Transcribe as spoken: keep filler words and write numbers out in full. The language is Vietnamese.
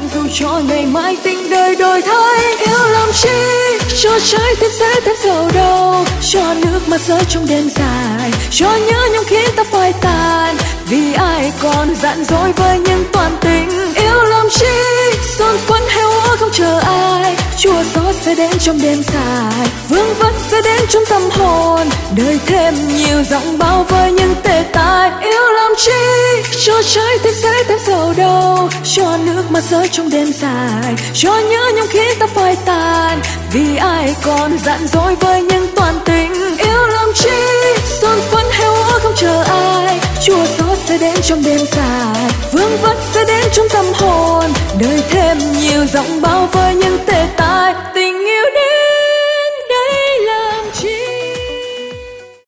dù cho ngày mai tình đời đổi thay. Yêu làm chi cho trái tim sẽ thêm sầu đau, cho nước mắt rơi trong đêm dài, cho nhớ nhung khiến ta phai tàn. Vì ai còn dặn dối với những toàn tình. Yêu làm chi son phấn heo úa không chờ ai, chua xót sẽ đến trong đêm dài, vương vấn sẽ đến trong tâm hồn. Đời thêm nhiều giọng bao với những tệ tai. Yêu làm chi cho trái tim sẽ thêm sầu đau, cho nước mắt rơi trong đêm dài, cho nhớ nhung khiến ta phai tàn. Vì ai còn dặn dối với những toàn tình. Yêu làm chi son phấn heo úa không chờ ai, chua xót sẽ đến trong đêm dài, vương vấn sẽ đến trong tâm hồn. Đời thêm nhiều giọng bao với